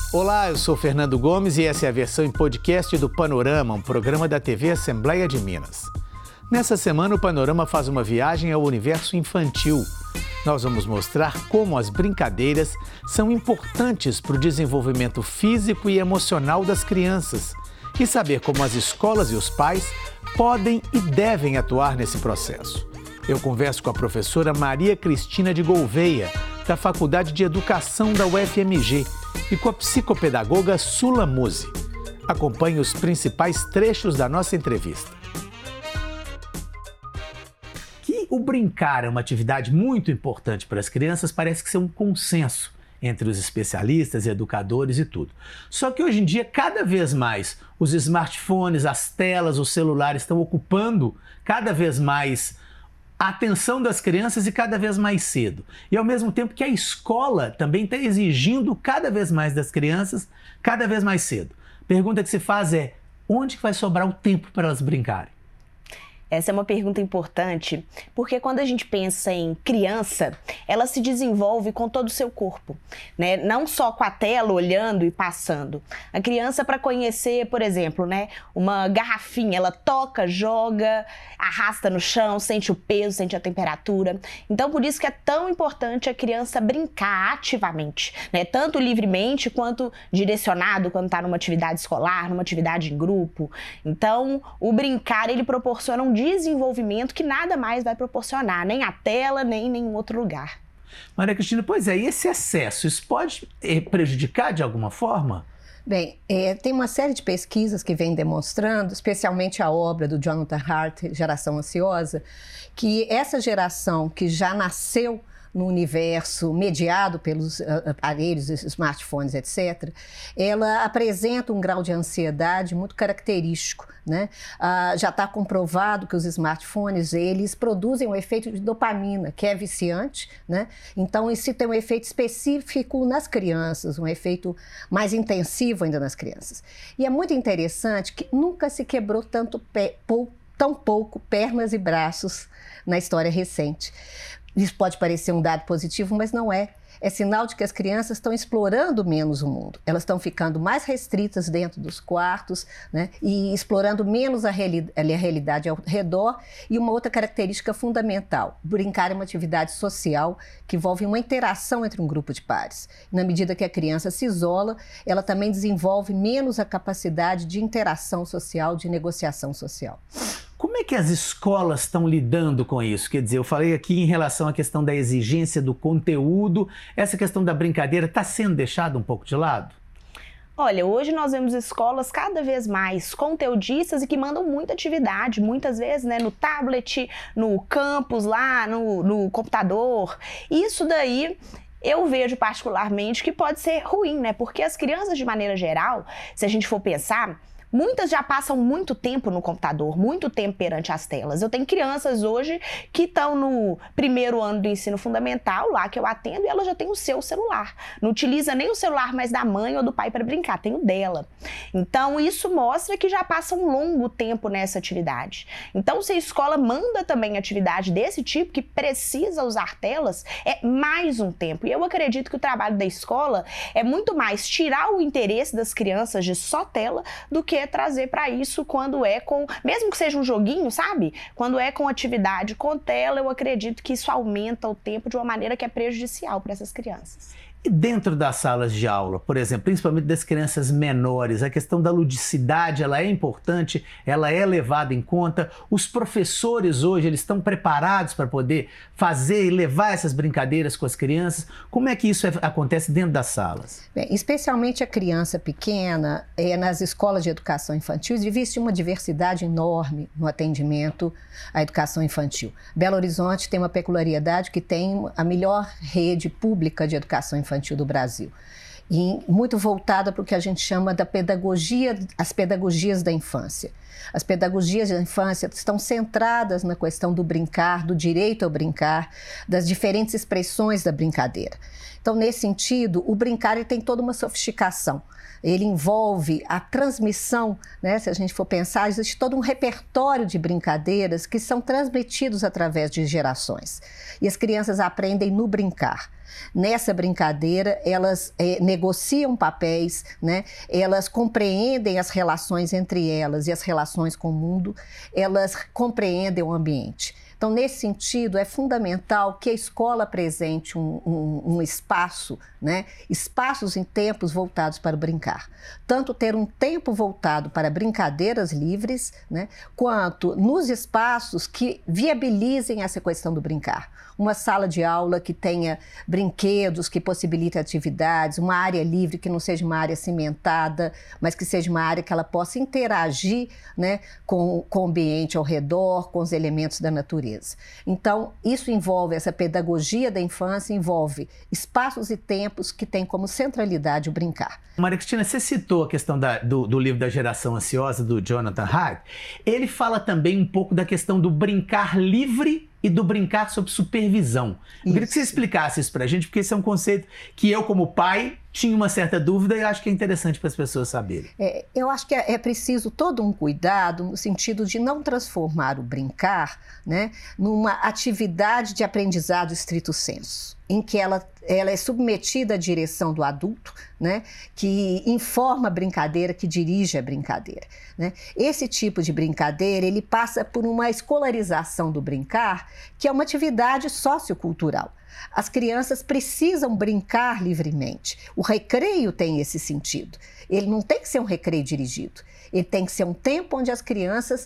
Olá, eu sou Fernando Gomes e essa é a versão em podcast do Panorama, um programa da TV Assembleia de Minas. Nessa semana, o Panorama faz uma viagem ao universo infantil. Nós vamos mostrar como as brincadeiras são importantes para o desenvolvimento físico e emocional das crianças e saber como as escolas e os pais podem e devem atuar nesse processo. Eu converso com a professora Maria Cristina de Gouveia, da Faculdade de Educação da UFMG, e com a psicopedagoga Sula Musi. Acompanhe os principais trechos da nossa entrevista. Que o brincar é uma atividade muito importante para as crianças parece que ser um consenso entre os especialistas e educadores e tudo. Só que hoje em dia, cada vez mais, os smartphones, as telas, os celulares estão ocupando cada vez mais a atenção das crianças e cada vez mais cedo. E ao mesmo tempo que a escola também está exigindo cada vez mais das crianças, cada vez mais cedo. A pergunta que se faz é, onde que vai sobrar o tempo para elas brincarem? Essa é uma pergunta importante, porque quando a gente pensa em criança, ela se desenvolve com todo o seu corpo, né? Não só com a tela olhando e passando. A criança, para conhecer, por exemplo, né, uma garrafinha, ela toca, joga, arrasta no chão, sente o peso, sente a temperatura. Então, por isso que é tão importante a criança brincar ativamente, né? Tanto livremente quanto direcionado quando está numa atividade escolar, numa atividade em grupo. Então, o brincar, ele proporciona um desenvolvimento que nada mais vai proporcionar, nem a tela, nem em nenhum outro lugar. Maria Cristina, pois é, e esse excesso, isso pode prejudicar de alguma forma? Bem, tem uma série de pesquisas que vêm demonstrando, especialmente a obra do Jonathan Hart, Geração Ansiosa, que essa geração que já nasceu no universo mediado pelos aparelhos, smartphones, etc., ela apresenta um grau de ansiedade muito característico, né? Já está comprovado que os smartphones, eles produzem um efeito de dopamina, que é viciante, né? Então, isso tem um efeito específico nas crianças, um efeito mais intensivo ainda nas crianças. E é muito interessante que nunca se quebrou tão pouco pernas e braços na história recente. Isso pode parecer um dado positivo, mas não é. É sinal de que as crianças estão explorando menos o mundo. Elas estão ficando mais restritas dentro dos quartos, né? E explorando menos a realidade ao redor. E uma outra característica fundamental, brincar é uma atividade social que envolve uma interação entre um grupo de pares. Na medida que a criança se isola, ela também desenvolve menos a capacidade de interação social, de negociação social. Como é que as escolas estão lidando com isso? Quer dizer, eu falei aqui em relação à questão da exigência do conteúdo, essa questão da brincadeira está sendo deixada um pouco de lado? Olha, hoje nós vemos escolas cada vez mais conteudistas e que mandam muita atividade, muitas vezes, né, no tablet, no campus lá, no computador. Isso daí eu vejo particularmente que pode ser ruim, né? Porque as crianças, de maneira geral, se a gente for pensar, muitas já passam muito tempo no computador, muito tempo perante as telas. Eu tenho crianças hoje que estão no primeiro ano do ensino fundamental, lá que eu atendo, e ela já tem o seu celular. Não utiliza nem o celular mais da mãe ou do pai para brincar, tem o dela. Então, isso mostra que já passa um longo tempo nessa atividade. Então, se a escola manda também atividade desse tipo, que precisa usar telas, é mais um tempo. E eu acredito que o trabalho da escola é muito mais tirar o interesse das crianças de só tela do que trazer para isso quando é com, mesmo que seja um joguinho, sabe? Quando é com atividade com tela, eu acredito que isso aumenta o tempo de uma maneira que é prejudicial para essas crianças. E dentro das salas de aula, por exemplo, principalmente das crianças menores, a questão da ludicidade, ela é importante, ela é levada em conta. Os professores hoje, eles estão preparados para poder fazer e levar essas brincadeiras com as crianças? Como é que isso acontece dentro das salas? Bem, especialmente a criança pequena, nas escolas de educação infantil, existe uma diversidade enorme no atendimento à educação infantil. Belo Horizonte tem uma peculiaridade que tem a melhor rede pública de educação infantil do Brasil, e muito voltada para o que a gente chama da pedagogia, as pedagogias da infância. As pedagogias da infância estão centradas na questão do brincar, do direito ao brincar, das diferentes expressões da brincadeira. Então, nesse sentido, o brincar ele tem toda uma sofisticação. Ele envolve a transmissão, né? Se a gente for pensar, existe todo um repertório de brincadeiras que são transmitidos através de gerações. E as crianças aprendem no brincar. Nessa brincadeira, elas negociam papéis, né? Elas compreendem as relações entre elas e as relações com o mundo, elas compreendem o ambiente. Então, nesse sentido, é fundamental que a escola apresente um espaço, né? Espaços em tempos voltados para o brincar. Tanto ter um tempo voltado para brincadeiras livres, né? Quanto nos espaços que viabilizem essa questão do brincar. Uma sala de aula que tenha brinquedos, que possibilite atividades, uma área livre que não seja uma área cimentada, mas que seja uma área que ela possa interagir, né, com o ambiente ao redor, com os elementos da natureza. Então, isso envolve, essa pedagogia da infância envolve espaços e tempos que têm como centralidade o brincar. Maria Cristina, você citou a questão do livro da Geração Ansiosa, do Jonathan Haidt. Ele fala também um pouco da questão do brincar livre e do brincar sob supervisão. Eu queria que você explicasse isso pra gente, porque esse é um conceito que eu, como pai, tinha uma certa dúvida e acho que é interessante para as pessoas saberem. Eu acho que é preciso todo um cuidado no sentido de não transformar o brincar, né, numa atividade de aprendizado estrito sensu, em que ela é submetida à direção do adulto, né, que informa a brincadeira, que dirige a brincadeira, né? Esse tipo de brincadeira, ele passa por uma escolarização do brincar, que é uma atividade sociocultural. As crianças precisam brincar livremente. O recreio tem esse sentido. Ele não tem que ser um recreio dirigido. Ele tem que ser um tempo onde as crianças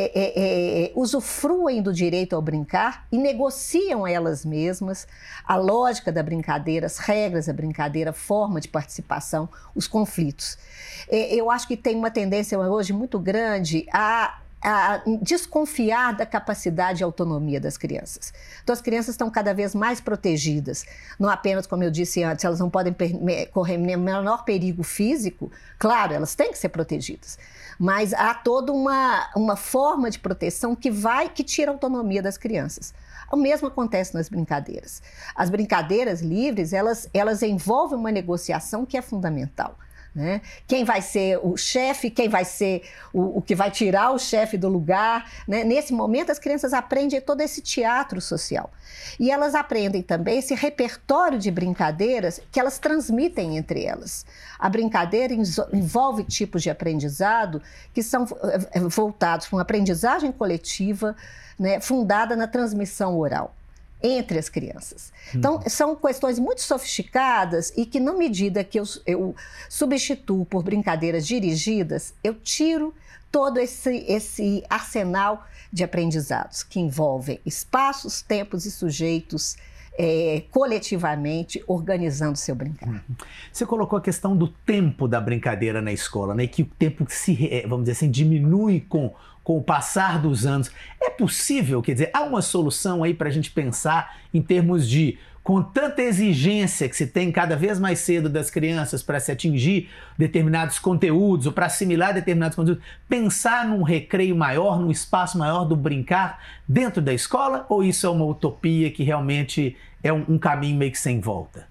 usufruem do direito ao brincar e negociam elas mesmas a lógica da brincadeira, as regras da brincadeira, a forma de participação, os conflitos. Eu acho que tem uma tendência hoje muito grande a desconfiar da capacidade e autonomia das crianças. Então, as crianças estão cada vez mais protegidas. Não apenas, como eu disse antes, elas não podem correr menor perigo físico. Claro, elas têm que ser protegidas. Mas há toda uma forma de proteção que tira a autonomia das crianças. O mesmo acontece nas brincadeiras. As brincadeiras livres, elas envolvem uma negociação que é fundamental, né? Quem vai ser o chefe, quem vai ser o que vai tirar o chefe do lugar, né? Nesse momento as crianças aprendem todo esse teatro social e elas aprendem também esse repertório de brincadeiras que elas transmitem entre elas. A brincadeira envolve tipos de aprendizado que são voltados para uma aprendizagem coletiva, né, fundada na transmissão oral entre as crianças. Então, são questões muito sofisticadas e que, na medida que eu substituo por brincadeiras dirigidas, eu tiro todo esse arsenal de aprendizados que envolvem espaços, tempos e sujeitos coletivamente organizando seu brincar. Você colocou a questão do tempo da brincadeira na escola, né? Que o tempo vamos dizer assim, diminui com o passar dos anos. É possível, quer dizer, há uma solução aí para a gente pensar em termos de, com tanta exigência que se tem cada vez mais cedo das crianças para se atingir determinados conteúdos ou para assimilar determinados conteúdos, pensar num recreio maior, num espaço maior do brincar dentro da escola? Ou isso é uma utopia que realmente é um caminho meio que sem volta?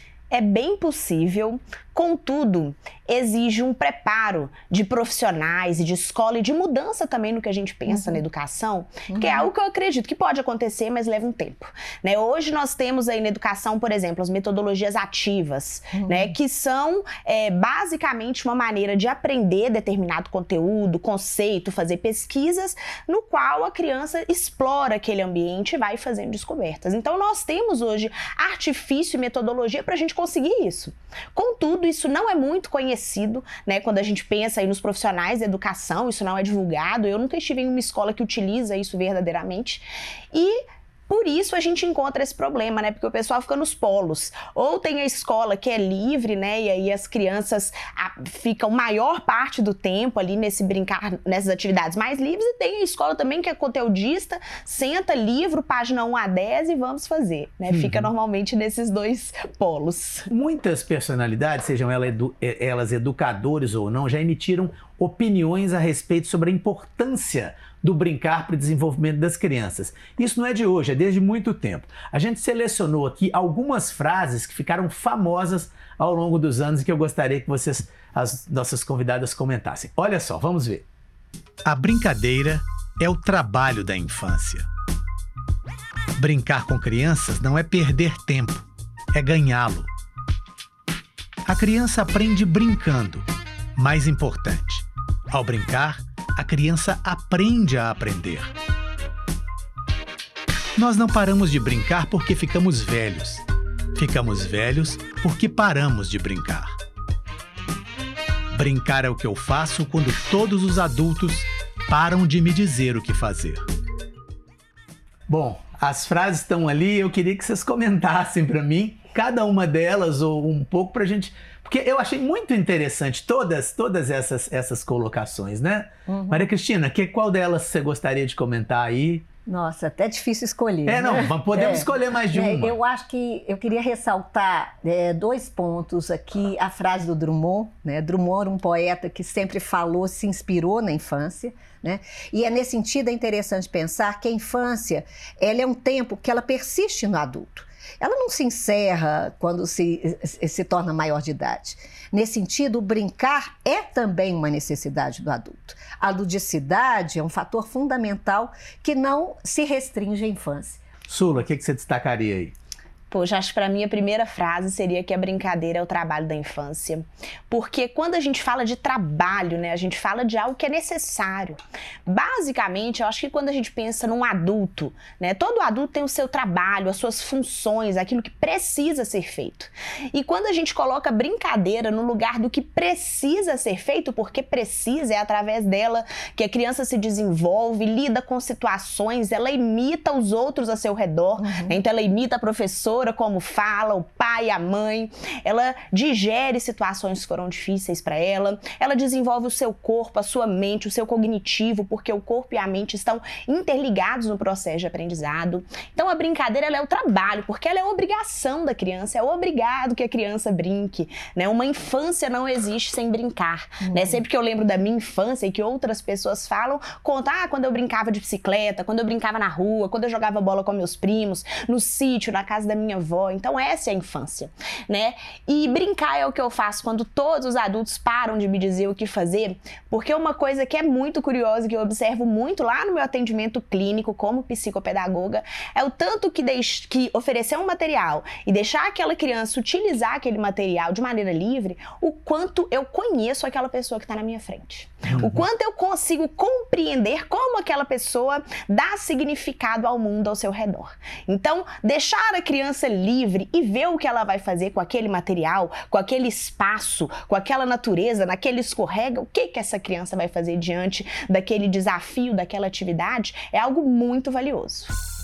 É bem possível, contudo, exige um preparo de profissionais e de escola e de mudança também no que a gente pensa na educação, que é algo que eu acredito que pode acontecer, mas leva um tempo, né? Hoje nós temos aí na educação, por exemplo, as metodologias ativas, né? Que são basicamente uma maneira de aprender determinado conteúdo, conceito, fazer pesquisas, no qual a criança explora aquele ambiente e vai fazendo descobertas. Então nós temos hoje artifício e metodologia para a gente conseguir isso. Contudo, isso não é muito conhecido, né? Quando a gente pensa aí nos profissionais da educação, isso não é divulgado. Eu nunca estive em uma escola que utiliza isso verdadeiramente. E por isso a gente encontra esse problema, né? Porque o pessoal fica nos polos. Ou tem a escola que é livre, né? E aí as crianças ficam maior parte do tempo ali nesse brincar, nessas atividades mais livres. E tem a escola também que é conteudista, senta, livro, página 1 a 10 e vamos fazer, né? Fica normalmente nesses dois polos. Muitas personalidades, sejam elas educadores ou não, já emitiram opiniões a respeito sobre a importância do brincar para o desenvolvimento das crianças. Isso não é de hoje, é desde muito tempo. A gente selecionou aqui algumas frases que ficaram famosas ao longo dos anos e que eu gostaria que vocês, as nossas convidadas, comentassem. Olha só, vamos ver. A brincadeira é o trabalho da infância. Brincar com crianças não é perder tempo, é ganhá-lo. A criança aprende brincando. Mais importante, ao brincar, a criança aprende a aprender. Nós não paramos de brincar porque ficamos velhos. Ficamos velhos porque paramos de brincar. Brincar é o que eu faço quando todos os adultos param de me dizer o que fazer. Bom, as frases estão ali, eu queria que vocês comentassem para mim, cada uma delas ou um pouco pra gente, porque eu achei muito interessante todas essas colocações, né? Maria Cristina, qual delas você gostaria de comentar aí? Nossa, até difícil escolher. Não, podemos escolher mais de uma. Eu acho que eu queria ressaltar 2 pontos aqui. A frase do Drummond, né? Drummond era um poeta que sempre falou, se inspirou na infância, né? E nesse sentido é interessante pensar que a infância, ela é um tempo que ela persiste no adulto. Ela não se encerra quando se torna maior de idade. Nesse sentido, o brincar é também uma necessidade do adulto. A ludicidade é um fator fundamental que não se restringe à infância. Sula, o que você destacaria aí? Poxa, acho que para mim a primeira frase seria que a brincadeira é o trabalho da infância. Porque quando a gente fala de trabalho, né, a gente fala de algo que é necessário. Basicamente, eu acho que quando a gente pensa num adulto, né, todo adulto tem o seu trabalho, as suas funções, aquilo que precisa ser feito. E quando a gente coloca brincadeira no lugar do que precisa ser feito, porque precisa, é através dela que a criança se desenvolve, lida com situações, ela imita os outros a seu redor, né? Então ela imita a professora, como fala, o pai, a mãe, ela digere situações que foram difíceis para ela, ela desenvolve o seu corpo, a sua mente, o seu cognitivo, porque o corpo e a mente estão interligados no processo de aprendizado. Então a brincadeira, ela é o trabalho, porque ela é a obrigação da criança, é obrigado que a criança brinque, né? Uma infância não existe sem brincar, né? Sempre que eu lembro da minha infância e que outras pessoas falam, conta, quando eu brincava de bicicleta, quando eu brincava na rua, quando eu jogava bola com meus primos, no sítio, na casa da minha avó. Então essa é a infância, né? E brincar é o que eu faço quando todos os adultos param de me dizer o que fazer, porque uma coisa que é muito curiosa, que eu observo muito lá no meu atendimento clínico como psicopedagoga, é o tanto que oferecer um material e deixar aquela criança utilizar aquele material de maneira livre, o quanto eu conheço aquela pessoa que está na minha frente. O quanto eu consigo compreender como aquela pessoa dá significado ao mundo ao seu redor. Então, deixar a criança livre e ver o que ela vai fazer com aquele material, com aquele espaço, com aquela natureza, naquele escorrega, o que essa criança vai fazer diante daquele desafio, daquela atividade, é algo muito valioso.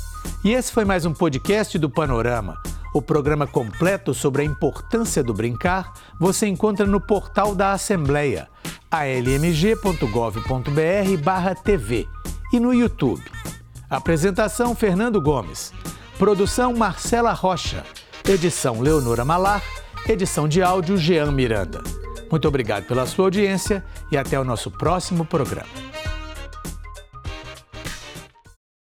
E esse foi mais um podcast do Panorama. O programa completo sobre a importância do brincar você encontra no portal da Assembleia, almg.gov.br/TV e no YouTube. Apresentação Fernando Gomes. Produção Marcela Rocha. Edição Leonora Malar. Edição de áudio Jean Miranda. Muito obrigado pela sua audiência e até o nosso próximo programa.